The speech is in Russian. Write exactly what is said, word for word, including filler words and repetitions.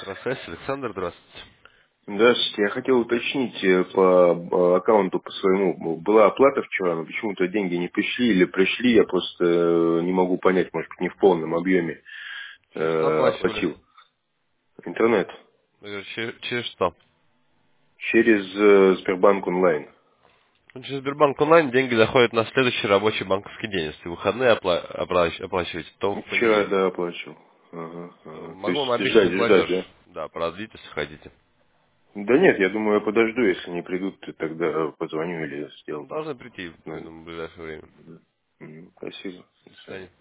Связь, Александр, здравствуйте. Здравствуйте. Я хотел уточнить э, по э, аккаунту по своему. Была оплата вчера, но почему-то деньги не пришли или пришли. Я просто э, не могу понять, может быть, не в полном объеме Через что э, оплачивали? оплатил. Интернет. Я говорю, Через, через что? Через э, Сбербанк онлайн. Ну, через Сбербанк онлайн деньги доходят на следующий рабочий банковский день. Если выходные опла- оплач- оплачиваете, то в Вчера, понедельник. да, оплачивал. Ага, Э, ага. То Могу вам есть ждать, обещанный ждать, платеж. да? Да, продлить, если хотите. Да нет, я думаю, я подожду, если не придут, то тогда позвоню или Ну, сделаю. должны прийти, я Ну, думаю, в ближайшее время. мгм. Спасибо. До До свидания. свидания.